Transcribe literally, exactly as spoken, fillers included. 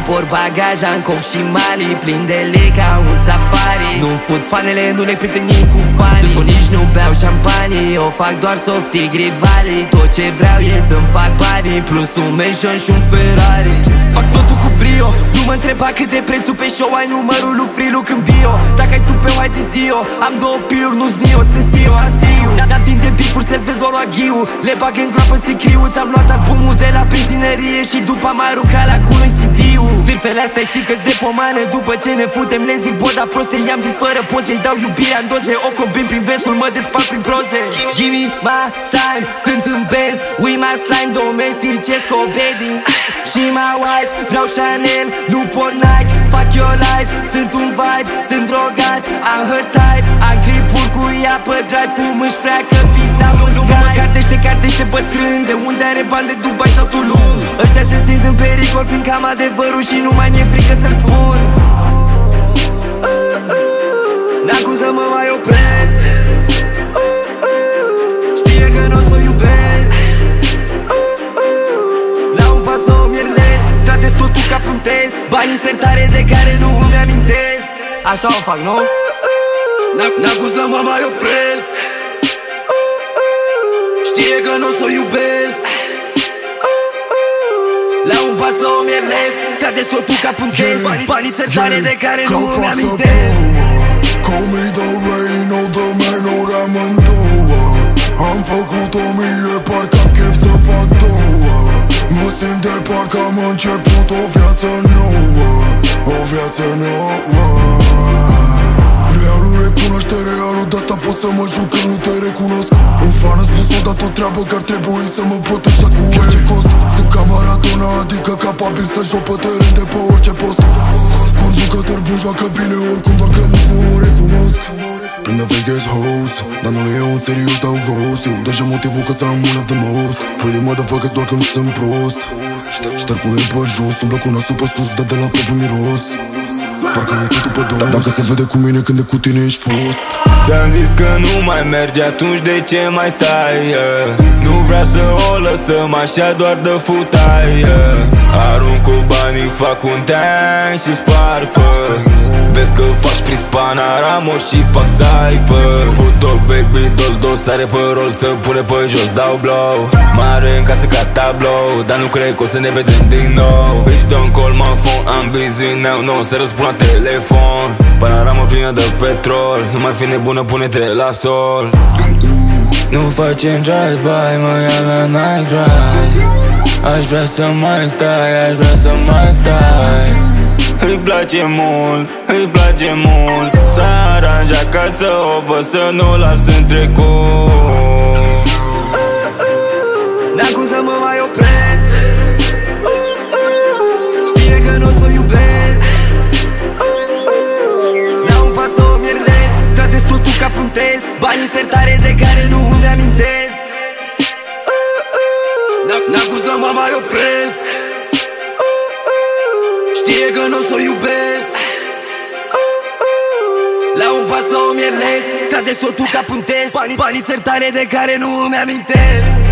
port bagaj, am coc și mali, plin de lei ca un safari. Nu fut fanele, nu le prietenii cu fanii. Nici nu beau șampanii, o fac doar softic rivalii. Tot ce vreau e să-mi fac banii, plus un mansion și un Ferrari. Fac totul cu brio, nu mă întreba cât de prețul pe show. Ai numărul lui Frilu când bio. Dacă ai tu pe white de zio, am două piluri, nu-s Nio, sunt Sio, Asiu. N-am timp de bifuri, servesc doar aghiu. Le bag în groapă sicriu, ți-am luat albumul de la benzinărie și după am aruncat la culo-i C D-ul. Bifele astea știi că-s de pomană, după ce ne futem le zic boda proste. I-am zis fără poze, dau iubirea în doze. O combin prin versul, mă desparc prin proze. Give me my time, sunt în Benz, ui my slime, domesticesc o bedding. Și my wife, vreau Chanel, nu port Nike. Fuck your life, sunt un vibe, sunt drogat, am her type. Am clipuri cu ea pe drive, cum își freacă pista în sky. Nu mă cartește, cartește bătrân, de unde are bani de Dubai sau Tulum. Ăștia se simt în pericol, fiindcă am adevărul și nu mai mi-e frică să-l spun. N-am cum să mă mai opresc, știe că n-o s-o iubesc. La un pas o mierlesc, tratez totul ca un test. Bani în sertare de care nu îmi amintesc. Așa o fac, nu? N-am cum să mă mai opresc, știe că n-o s-o iubesc. La un pas o mierlesc, tratez totul ca un test. Bani în sertare de care nu îmi amintesc. Call me the rain, oh the man, ori amândouă. Am făcut o mie, parcă am chef să fac două. Mă simt de parcă am început o viață nouă, o viață nouă. Realul recunoaște realul, de-asta pot să mă juc când nu te recunosc. Un fan a spus odată o treabă că ar trebui să mă protejați cu orice cost. Sunt ca Maradona, adică capabil să joc pe teren de pe orice post. Un jucător bun joacă bine oricum, doar că nici nu o recunosc. Plin de fake ass hoes, dar nu le iau în serios, dau ghost. Eu deja motivul că să am one of the most. Pretty motherfuckers doar că nu sunt prost. Șterg cu ei pe jos, umblă cu nasul pe sus, dar de la propriu miros. Parcă e totul pe dos. Dar dacă se vede cu mine când de cu tine ești fost. Ți-am zis că nu mai mergi, atunci de ce mai stai? Yeah. Nu vrea să o lăsăm așa, doar dă futai. Yeah. Arunc cu banii, fac un tank și spar fă. Vezi că faci prin Panorama și fac cypher. Fut-o baby doll, dosare pe rol, să pune pe jos, dau blow. Mare în casă ca tablou, dar nu cred că o să ne vedem din nou. Bitch don't call my phone, I'm busy now, nu o să răspund la telefon. Panorama plină de petrol, nu mai fi nebună, pune-te la sol. Nu facem drive-by, mă ia la night ride. Aș vrea să mai stai, aș vrea să mai stai. Îi place mult, îi place mult. S-a aranjat ca să o văd, să nu o las în trecut. N-am cum să mă mai opresc, știe că n-o s-o iubesc. La un pas o mierlesc, tratez totul ca un test. Bani în sertare de care nu îmi amintesc. N-am cum să mă mai opresc, știe că n-o s-o iubesc. La un pas o mierlesc, tratez totul ca un test. Bani, bani sertare de care nu îmi amintesc.